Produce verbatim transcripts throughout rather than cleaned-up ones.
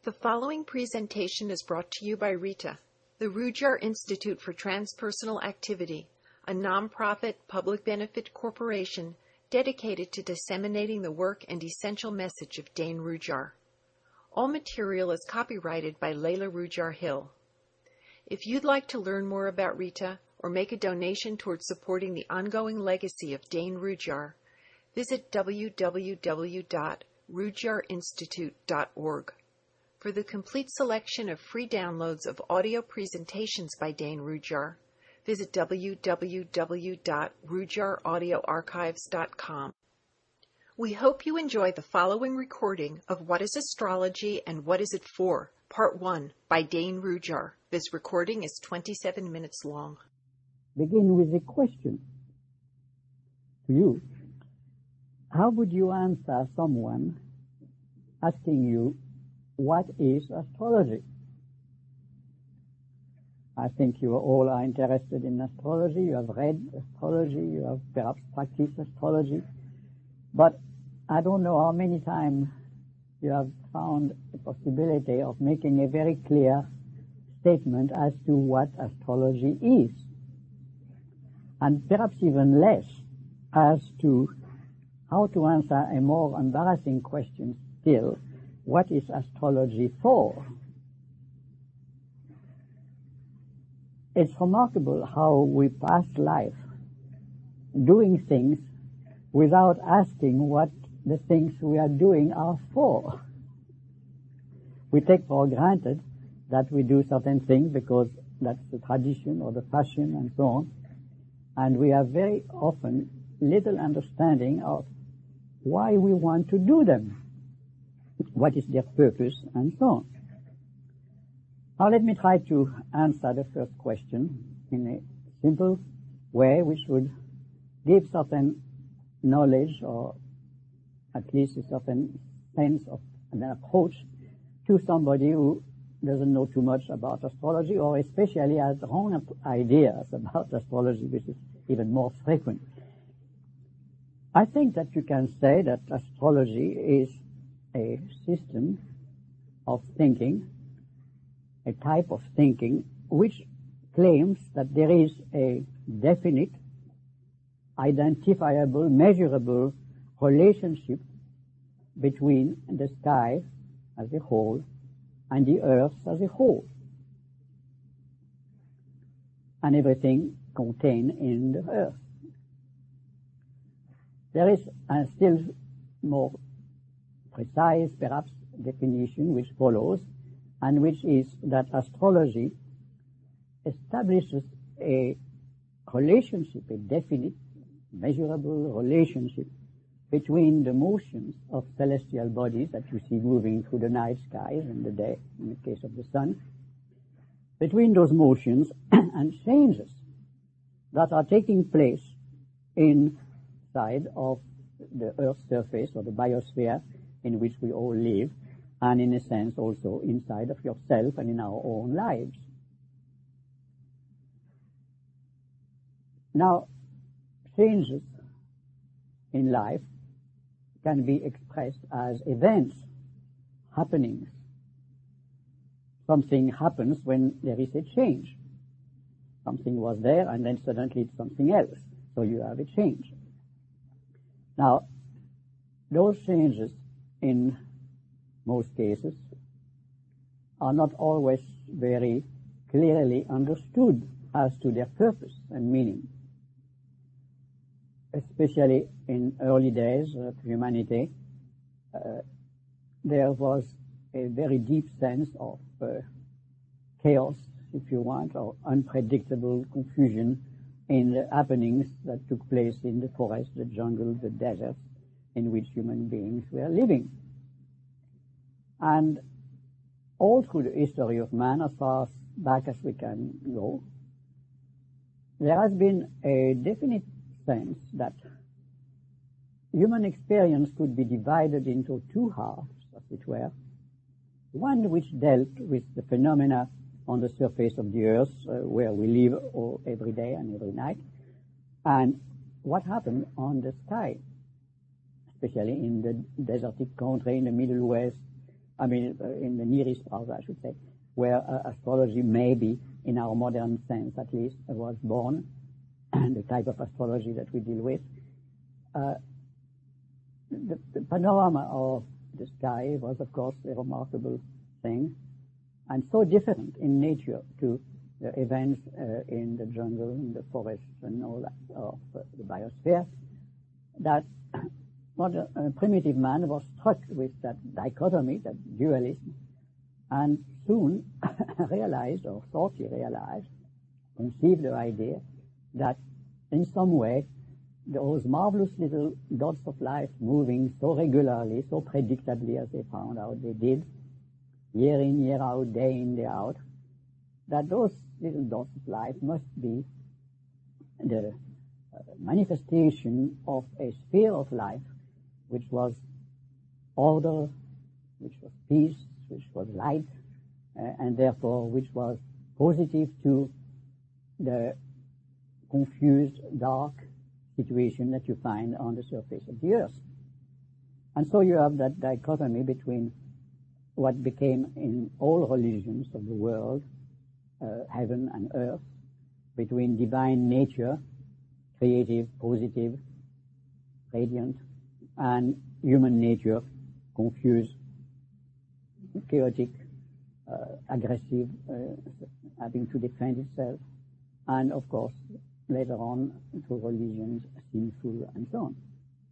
The following presentation is brought to you by RITA, the Rudyard Institute for Transpersonal Activity, a nonprofit public benefit corporation dedicated to disseminating the work and essential message of Dane Rudhyar. All material is copyrighted by Layla Rudhyar Hill. If you'd like to learn more about RITA or make a donation towards supporting the ongoing legacy of Dane Rudhyar, visit w w w dot rudyard institute dot org. For the complete selection of free downloads of audio presentations by Dane Rudhyar, visit w w w dot rudyard audio archives dot com. We hope you enjoy the following recording of What is Astrology and What is it For? Part one by Dane Rudhyar. This recording is twenty-seven minutes long. Begin with a question to you. How would you answer someone asking you, what is astrology? I think you all are interested in astrology. You have read astrology. You have perhaps practiced astrology. But I don't know how many times you have found the possibility of making a very clear statement as to what astrology is. And perhaps even less as to how to answer a more embarrassing question still. What is astrology for? It's remarkable how we pass life doing things without asking what the things we are doing are for. We take for granted that we do certain things because that's the tradition or the fashion and so on, and we have very often little understanding of why we want to do them. What is their purpose, and so on. Now let me try to answer the first question in a simple way, which would give certain knowledge, or at least a certain sense of an approach to somebody who doesn't know too much about astrology, or especially has wrong ideas about astrology, which is even more frequent. I think that you can say that astrology is a system of thinking, a type of thinking, which claims that there is a definite, identifiable, measurable relationship between the sky as a whole and the earth as a whole, and everything contained in the earth. There is a still more precise, perhaps, definition which follows, and which is that astrology establishes a relationship, a definite, measurable relationship between the motions of celestial bodies that you see moving through the night skies in the day, in the case of the sun, between those motions and changes that are taking place inside of the Earth's surface, or the biosphere in which we all live, and in a sense also inside of yourself and in our own lives. Now, changes in life can be expressed as events, happenings. Something happens when there is a change. Something was there and then suddenly it's something else, so you have a change. Now, those changes in most cases are not always very clearly understood as to their purpose and meaning. Especially in early days of humanity, uh, there was a very deep sense of uh, chaos, if you want, or unpredictable confusion in the happenings that took place in the forest, the jungle, the deserts in which human beings were living. And all through the history of man, as far back as we can go, there has been a definite sense that human experience could be divided into two halves, as it were. One which dealt with the phenomena on the surface of the earth, uh, where we live all, every day and every night, and what happened on the sky, especially in the desertic country in the Middle West, I mean, uh, in the Near East, rather, I should say, where uh, astrology maybe, in our modern sense at least, uh, was born, and the type of astrology that we deal with. Uh, the, the panorama of the sky was, of course, a remarkable thing, and so different in nature to the events uh, in the jungle, in the forests, and all that of uh, the biosphere, that modern, uh, primitive man was struck with that dichotomy, that dualism, and soon realized, or thought he realized, conceived the idea that in some way those marvelous little dots of life moving so regularly, so predictably as they found out they did, year in, year out, day in, day out, that those little dots of life must be the uh, manifestation of a sphere of life which was order, which was peace, which was light, uh, and therefore which was positive to the confused, dark situation that you find on the surface of the earth. And so you have that dichotomy between what became in all religions of the world, uh, heaven and earth, between divine nature, creative, positive, radiant, and human nature, confused, chaotic, uh, aggressive, uh, having to defend itself, and of course, later on, through religions, sinful, and so on.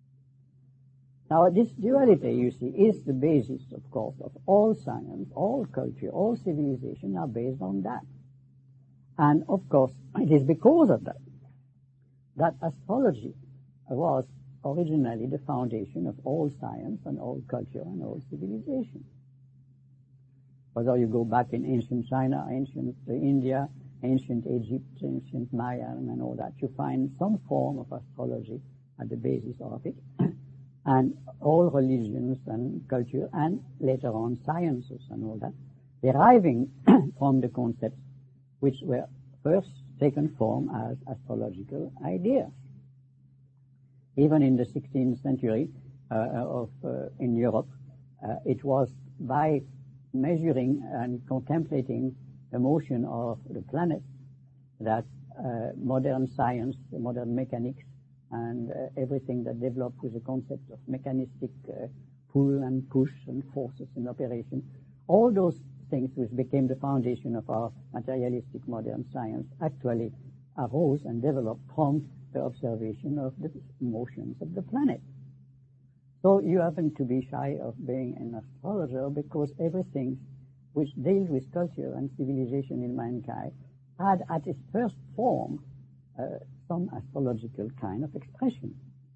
Now, this duality, you see, is the basis, of course, of all science, all culture, all civilization are based on that. And, of course, it is because of that that astrology was originally the foundation of all science and all culture and all civilization. Whether you go back in ancient China, ancient India, ancient Egypt, ancient Maya, and all that, you find some form of astrology at the basis of it. And all religions and culture, and later on sciences and all that, deriving from the concepts which were first taken form as astrological ideas. Even in the sixteenth century uh, of uh, in Europe, uh, it was by measuring and contemplating the motion of the planets that uh, modern science, modern mechanics, and uh, everything that developed with the concept of mechanistic uh, pull and push and forces in operation, all those things which became the foundation of our materialistic modern science actually arose and developed from the observation of the motions of the planet. So you happen to be shy of being an astrologer because everything which deals with culture and civilization in mankind had at its first form uh, some astrological kind of expression.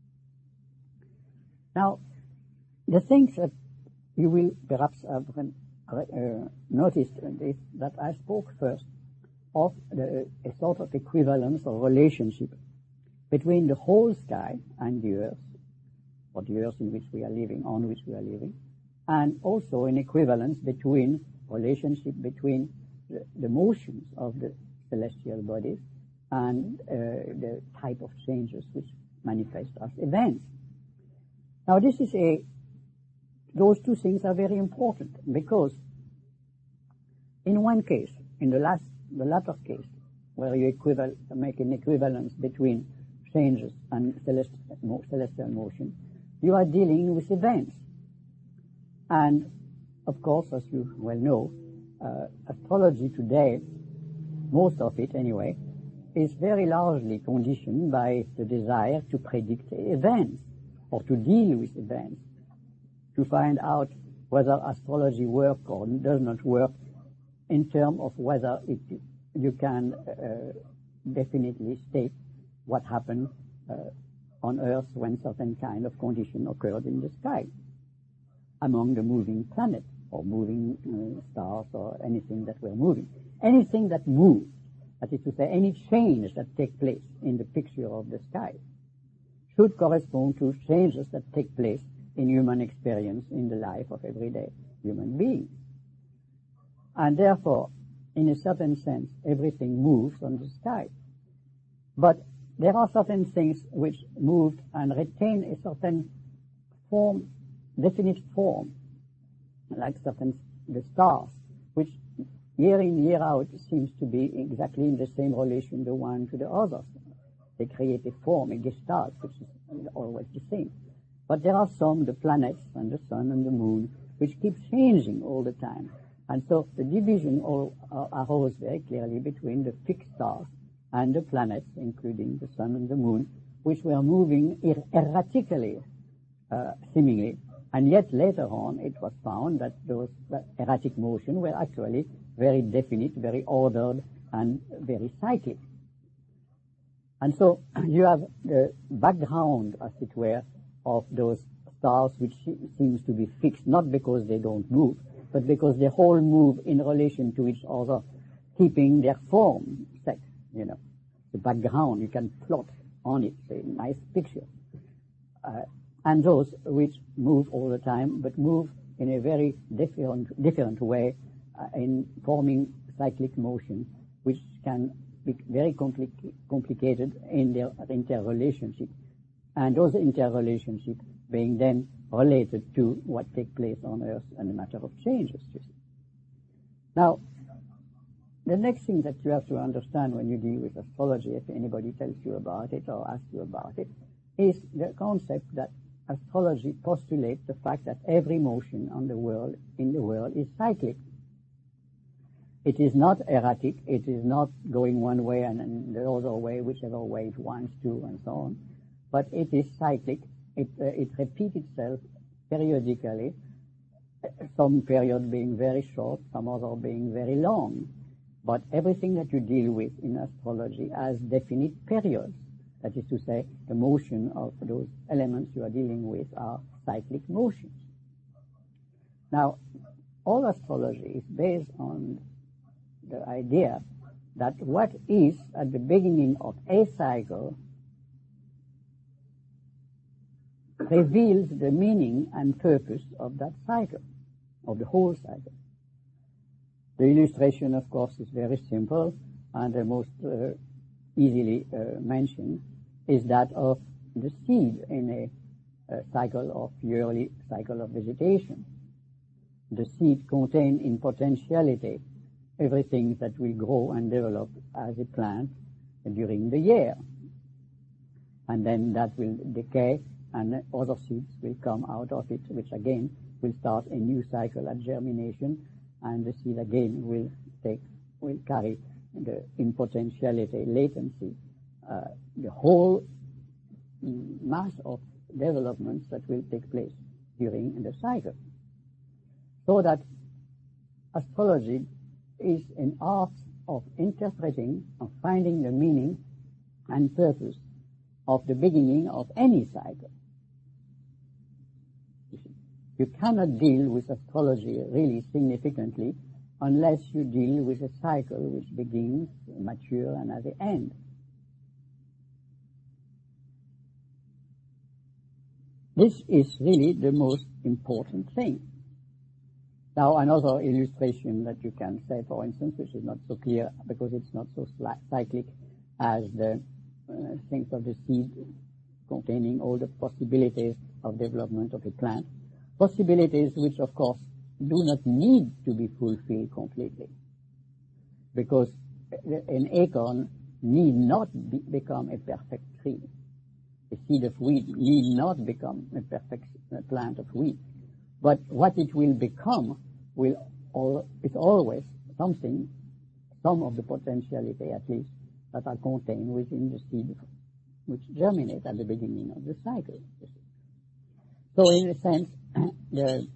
Now, the things that you will perhaps have uh, noticed is that I spoke first of the, a sort of equivalence or relationship between the whole sky and the earth, or the earth in which we are living, on which we are living, and also an equivalence between, relationship between the, the motions of the celestial bodies and uh, the type of changes which manifest as events. Now this is a, those two things are very important because in one case, in the last, the latter case, where you equival, make an equivalence between changes and celestial, celestial motion, you are dealing with events. And of course, as you well know, uh, astrology today, most of it anyway, is very largely conditioned by the desire to predict events or to deal with events, to find out whether astrology works or does not work in terms of whether it, you can uh, definitely state what happened uh, on Earth when certain kind of condition occurred in the sky among the moving planets or moving uh, stars or anything that were moving. Anything that moves, that is to say, any change that takes place in the picture of the sky should correspond to changes that take place in human experience in the life of everyday human beings. And therefore, in a certain sense, everything moves on the sky. But there are certain things which move and retain a certain form, definite form, like certain the stars, which year in, year out seems to be exactly in the same relation the one to the other. They create a form, a gestalt, which is always the same. But there are some, the planets and the sun and the moon, which keep changing all the time. And so the division all, uh, arose very clearly between the fixed stars and the planets, including the sun and the moon, which were moving er- erratically, uh, seemingly. And yet later on it was found that those that erratic motion were actually very definite, very ordered, and very cyclic. And so you have the background, as it were, of those stars which seems to be fixed, not because they don't move, but because they all move in relation to each other, keeping their form set, you know. The background, you can plot on it a nice picture. Uh, and those which move all the time, but move in a very different, different way, uh, in forming cyclic motion, which can be very compli- complicated in their interrelationship. And those interrelationships being then related to what takes place on Earth and a matter of changes, you see. Now, the next thing that you have to understand when you deal with astrology, if anybody tells you about it or asks you about it, is the concept that astrology postulates the fact that every motion on the world, in the world, is cyclic. It is not erratic. It is not going one way and, and the other way, whichever way it wants to, and so on. But it is cyclic. It, uh, it repeats itself periodically, some period being very short, some other being very long. But everything that you deal with in astrology has definite periods. That is to say, the motion of those elements you are dealing with are cyclic motions. Now, all astrology is based on the idea that what is at the beginning of a cycle reveals the meaning and purpose of that cycle, of the whole cycle. The illustration, of course, is very simple, and the most uh, easily uh, mentioned is that of the seed in a, a cycle of yearly cycle of vegetation. The seed contains in potentiality everything that will grow and develop as a plant during the year. And then that will decay, and other seeds will come out of it, which again will start a new cycle at germination, and the seed again will take, will carry the in potentiality latency, uh, the whole mass of developments that will take place during the cycle. So that astrology is an art of interpreting, of finding the meaning and purpose of the beginning of any cycle. You cannot deal with astrology really significantly unless you deal with a cycle which begins, mature, and has an end. This is really the most important thing. Now, another illustration that you can say, for instance, which is not so clear because it's not so cyclic as the uh, things of the seed containing all the possibilities of development of a plant, possibilities which, of course, do not need to be fulfilled completely, because an acorn need not be, become a perfect tree. A seed of wheat need not become a perfect plant of wheat. But what it will become will all, is always something, some of the potentiality at least, that are contained within the seed which germinate at the beginning of the cycle. So in a sense, the,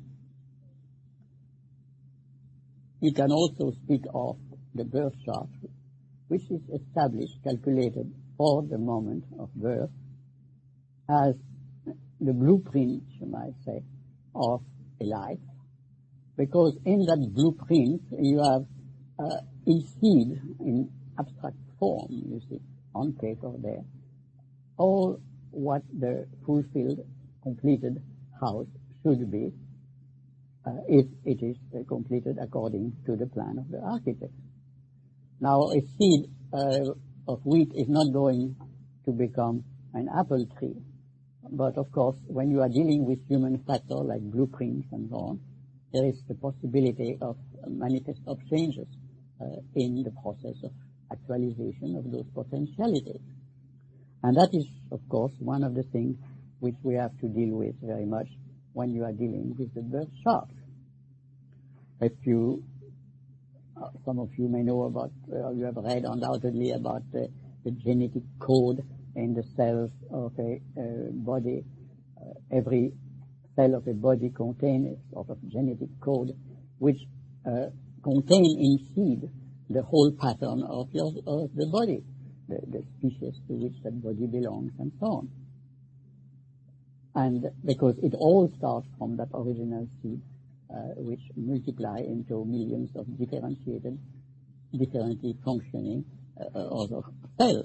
you can also speak of the birth chart, which is established, calculated for the moment of birth, as the blueprint, you might say, of a life, because in that blueprint you have uh, in seed, in abstract form, you see, on paper there, all what the fulfilled, completed house should be, uh, if it is uh, completed according to the plan of the architect. Now, a seed uh, of wheat is not going to become an apple tree. But of course, when you are dealing with human factor like blueprints and so on, there is the possibility of manifest of changes uh, in the process of actualization of those potentialities. And that is, of course, one of the things which we have to deal with very much when you are dealing with the birth chart. If you, uh, some of you may know about, uh, you have read undoubtedly about uh, the genetic code in the cells of a uh, body. Uh, every cell of a body contains a sort of genetic code which uh, contains in seed the whole pattern of, your, of the body, the, the species to which that body belongs, and so on. And because it all starts from that original seed, uh, which multiply into millions of differentiated, differently functioning uh, other cells.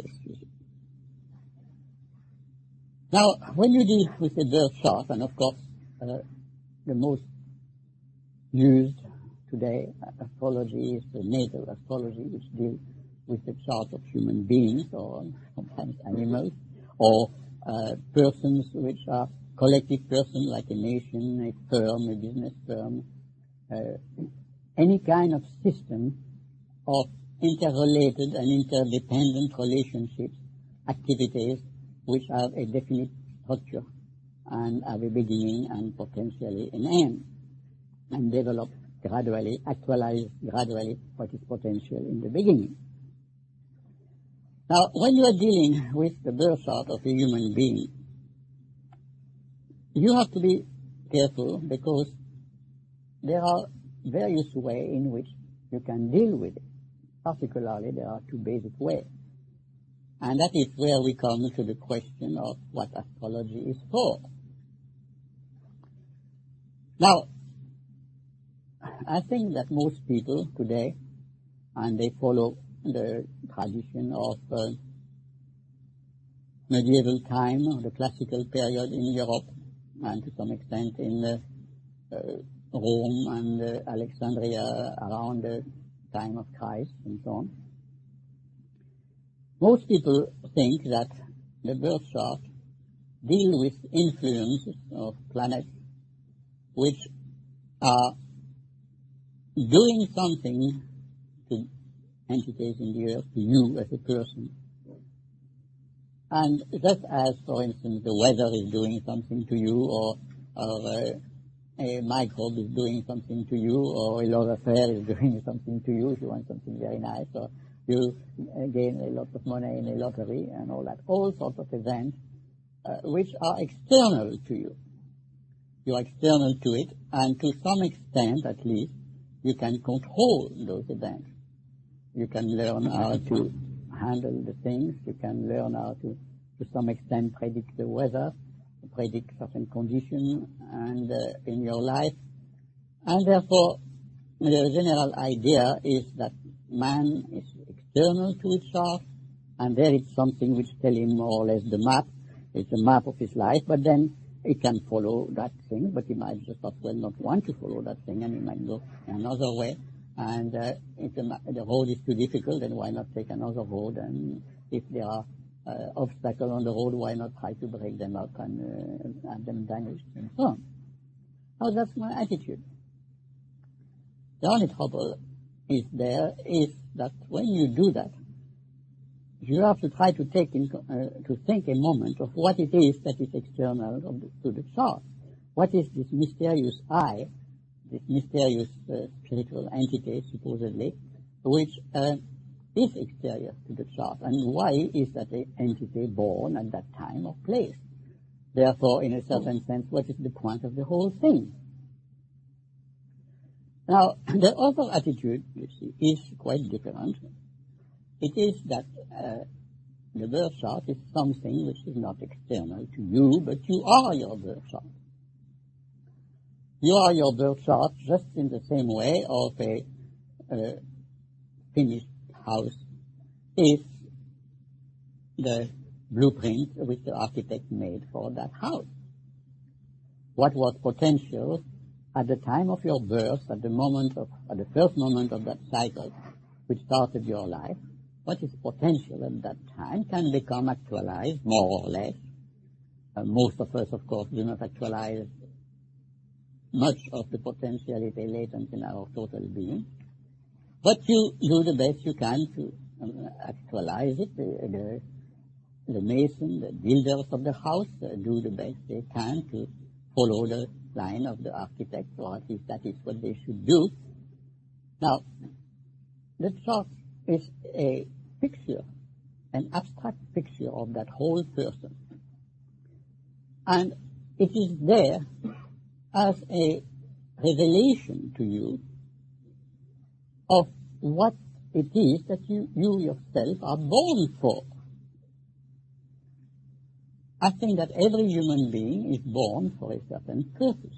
Now, when you deal with a birth chart, and of course, uh, the most used today astrology is the natal astrology, which deals with the chart of human beings or sometimes animals, or uh, persons which are collective persons like a nation, a firm, a business firm, uh, any kind of system of interrelated and interdependent relationships, activities which have a definite structure and have a beginning and potentially an end, and develop gradually, actualize gradually what is potential in the beginning. Now, when you are dealing with the birth chart of a human being, you have to be careful because there are various ways in which you can deal with it. Particularly, there are two basic ways. And that is where we come to the question of what astrology is for. Now, I think that most people today, and they follow the tradition of uh, medieval time, or the classical period in Europe, and to some extent in uh, uh, Rome and uh, Alexandria around the time of Christ and so on. Most people think that the birth chart deal with influences of planets which are doing something to entities in the earth, to you as a person. And just as, for instance, the weather is doing something to you, or, or uh, a microbe is doing something to you, or a love affair is doing something to you if you want something very nice, or you gain a lot of money in a lottery and all that, all sorts of events uh, which are external to you. You are external to it, and to some extent at least, you can control those events. You can learn how to handle the things, you can learn how to, to some extent, predict the weather, predict certain conditions and uh, in your life. And therefore, the general idea is that man is external to its chart, and there is something which tells him more or less the map. It's a map of his life, but then he can follow that thing, but he might just as well not want to follow that thing, and he might go another way. And uh, if the, the road is too difficult, then why not take another road? And if there are uh, obstacles on the road, why not try to break them up and uh, have them vanished and so on? Now, that's my attitude. The only trouble is there is that when you do that, you have to try to take in, uh, to think a moment of what it is that is external of the, to the chart. What is this mysterious I, this mysterious uh, spiritual entity, supposedly, which uh, is exterior to the chart, and why is that the entity born at that time or place? Therefore, in a certain sense, what is the point of the whole thing? Now, the other attitude, you see, is quite different. It is that uh, the birth chart is something which is not external to you, but you are your birth chart. You are your birth chart just in the same way of a uh, finished house is the blueprint which the architect made for that house. What was potential at the time of your birth, at the moment of, at the first moment of that cycle which started your life, what is potential at that time can become actualized, more or less. Uh, most of us, of course, do not actualize much of the potentiality latent in our total being, but you do the best you can to um, actualize it. The, the, the mason, the builders of the house uh, do the best they can to follow the line of the architect, or at least that is what they should do. Now, the chart is a picture, an abstract picture of that whole person. And it is there as a revelation to you of what it is that you, you yourself are born for. I think that every human being is born for a certain purpose.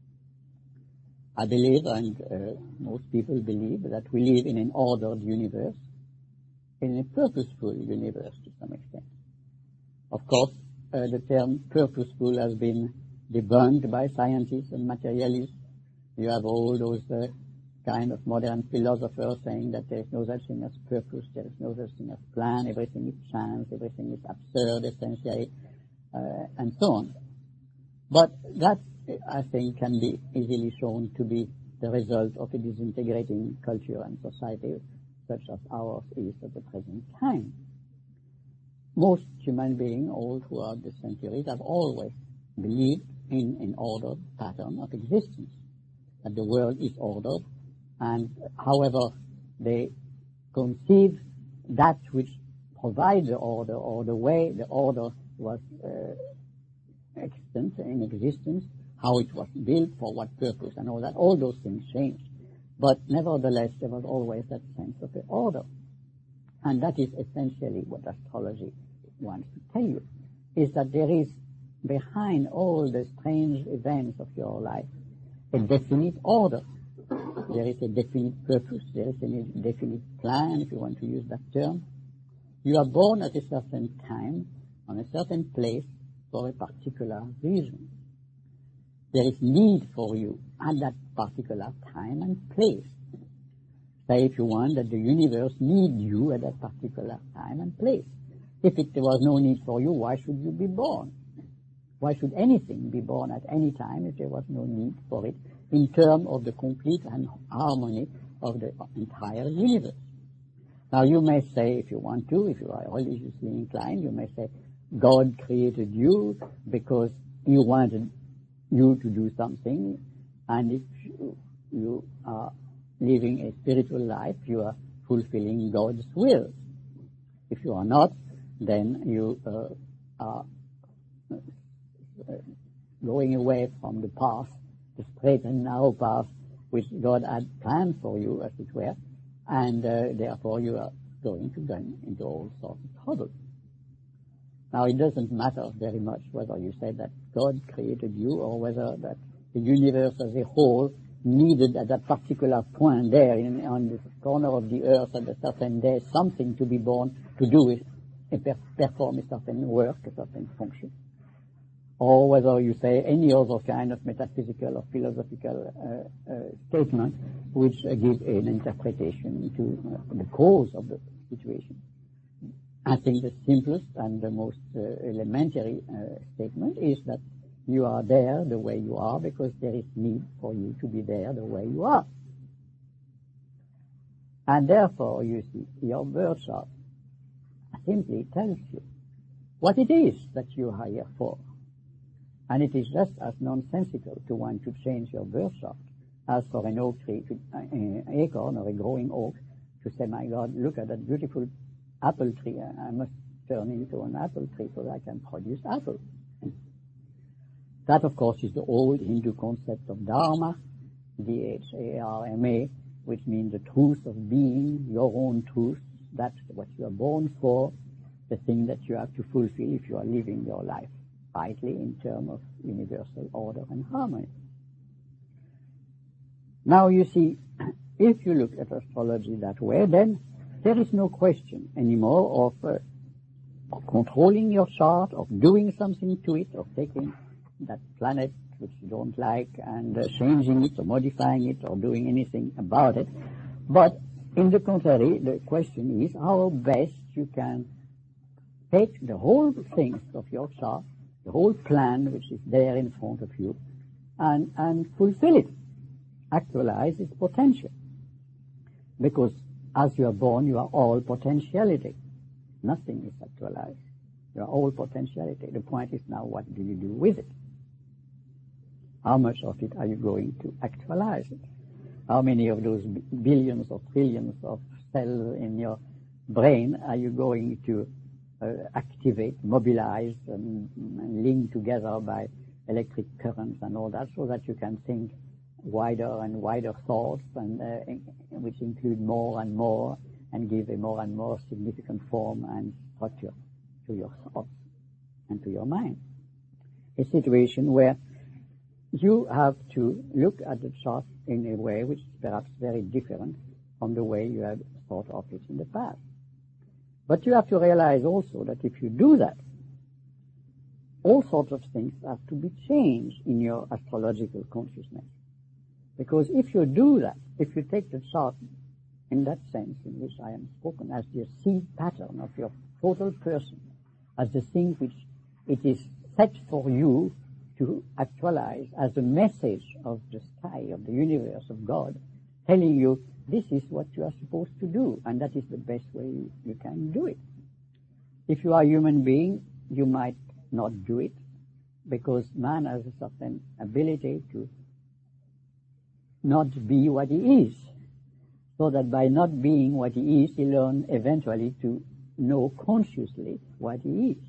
I believe, and uh, most people believe, that we live in an ordered universe, in a purposeful universe to some extent. Of course, uh, the term purposeful has been debunked by scientists and materialists. You have all those uh, kind of modern philosophers saying that there is no such thing as purpose, there is no such thing as plan, everything is chance, everything is absurd, essentially, uh, and so on. But that, I think, can be easily shown to be the result of a disintegrating culture and society such as ours is at the present time. Most human beings all throughout the centuries have always believed in an ordered pattern of existence, that the world is ordered, and however they conceive that which provides the order, or the way the order was uh, extant in existence, how it was built, for what purpose, and all that, all those things changed. But nevertheless, there was always that sense of the order. And that is essentially what astrology wants to tell you, is that there is behind all the strange events of your life a definite order. There is a definite purpose, there is a definite plan, if you want to use that term. You are born at a certain time, on a certain place, for a particular reason. There is need for you at that particular time and place. Say, if you want, that the universe needs you at that particular time and place. If it, there was no need for you, why should you be born? Why should anything be born at any time if there was no need for it in terms of the complete and harmony of the entire universe? Now, you may say, if you want to, if you are religiously inclined, you may say, God created you because He wanted you to do something, and if you, you are living a spiritual life, you are fulfilling God's will. If you are not, then you uh, are uh, going away from the path, the straight and narrow path which God had planned for you, as it were, and uh, therefore you are going to get into all sorts of trouble. Now, it doesn't matter very much whether you say that God created you or whether that the universe as a whole needed at that particular point there in, on the corner of the earth at a certain day something to be born to do it, and perform a certain work, a certain function. Or whether you say any other kind of metaphysical or philosophical uh, uh, statement which uh, give an interpretation to uh, the cause of the situation. I think the simplest and the most uh, elementary uh, statement is that you are there the way you are because there is need for you to be there the way you are. And therefore, you see, your birth chart simply tells you what it is that you are here for. And it is just as nonsensical to want to change your birth chart as for an oak tree, to, uh, an acorn or a growing oak, to say, my God, look at that beautiful apple tree, I must turn into an apple tree so that I can produce apples. That, of course, is the old Hindu concept of Dharma, D H A R M A, which means the truth of being, your own truth. That's what you are born for, the thing that you have to fulfill if you are living your life rightly in terms of universal order and harmony. Now, you see, if you look at astrology that way, then there is no question anymore of, uh, of controlling your chart, of doing something to it, of taking that planet which you don't like and uh, changing it or modifying it or doing anything about it. But in the contrary, the question is how best you can take the whole things of your chart, the whole plan which is there in front of you, and, and fulfill it, actualize its potential. Because as you are born, you are all potentiality. Nothing is actualized. You are all potentiality. The point is now, what do you do with it? How much of it are you going to actualize it? How many of those billions or trillions of cells in your brain are you going to uh, activate, mobilize, and, and link together by electric currents and all that, so that you can think wider and wider thoughts, and uh, which include more and more, and give a more and more significant form and structure to your thoughts and to your mind. A situation where you have to look at the chart in a way which is perhaps very different from the way you have thought of it in the past. But you have to realize also that if you do that, all sorts of things have to be changed in your astrological consciousness. Because if you do that, if you take the chart in that sense in which I am spoken, as the seed pattern of your total person, as the thing which it is set for you to actualize, as a message of the sky, of the universe, of God, telling you this is what you are supposed to do, and that is the best way you, you can do it. If you are a human being, you might not do it, because man has a certain ability to not be what he is, so that by not being what he is, he learns eventually to know consciously what he is.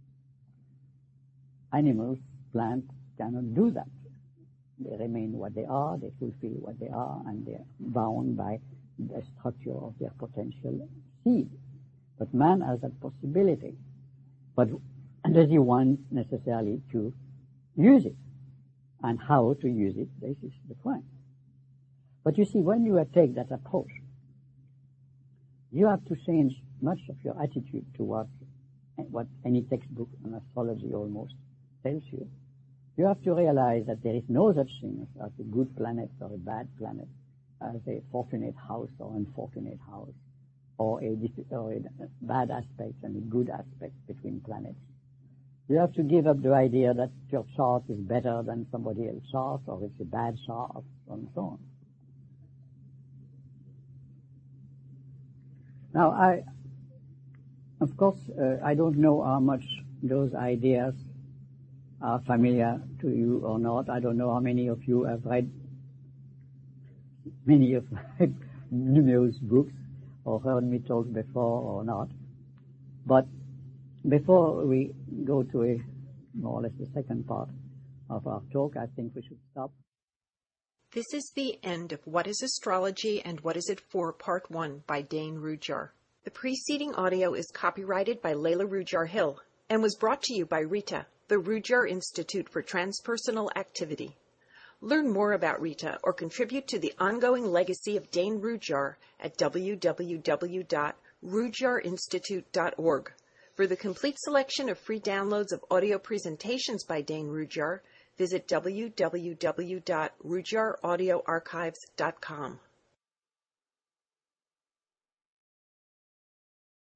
Animals, plants cannot do that. They remain what they are, they fulfill what they are, and they are bound by the structure of their potential seed. But man has that possibility. But does he want necessarily to use it? And how to use it, this is the point. But you see, when you take that approach, you have to change much of your attitude towards what any textbook on astrology almost tells you. You have to realize that there is no such thing as a good planet or a bad planet, as a fortunate house or unfortunate house, or a, or a bad aspect and a good aspect between planets. You have to give up the idea that your chart is better than somebody else's chart, or it's a bad chart, and so on. Now, I, of course, uh, I don't know how much those ideas are familiar to you or not. I don't know how many of you have read many of my numerous books or heard me talk before or not. But before we go to a more or less the second part of our talk, I think we should stop. This is the end of What is Astrology and What is It For? Part one by Dane Rudhyar. The preceding audio is copyrighted by Layla Rudhyar Hill and was brought to you by Rita, the Rudhyar Institute for Transpersonal Activity. Learn more about Rita or contribute to the ongoing legacy of Dane Rudhyar at w w w dot rudhyar institute dot org. For the complete selection of free downloads of audio presentations by Dane Rudhyar, visit w w w dot rudhyar audio archives dot com.